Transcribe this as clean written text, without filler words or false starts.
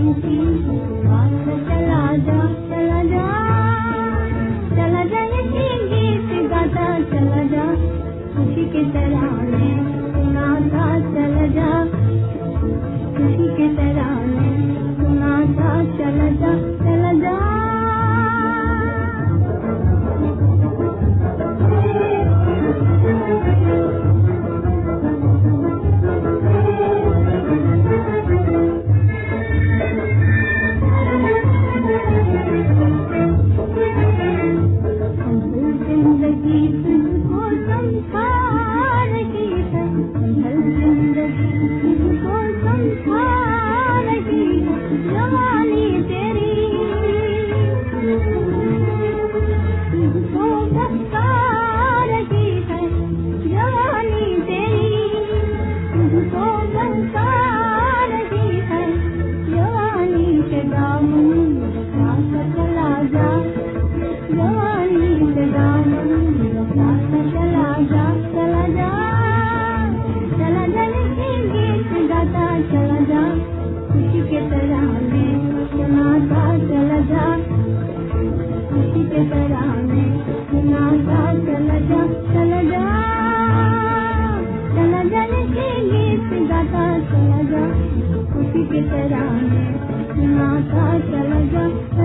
की बात चला जा चला जा चला जा ये गीत गाता चला जा खुशी के तराने सुनाता चला जा खुशी के तराने सुनाता चला जा चला जा जिंदगी तुझको समझा रही है जिंदगी तुझको समझा रही है जवानी तेरी तुझको बता रही है जवानी तेरी तुझको बता रही है जवानी के दामन बता चला जा जवानी के दामन बता चला जा चला जा चला जा गीत गाता चला जा खुशी के तराने सुनाता चला जा खुशी के तराने सुनाता चला जा चला जा चला जा गीत गाता चला जा खुशी के तराने सुनाता चला जा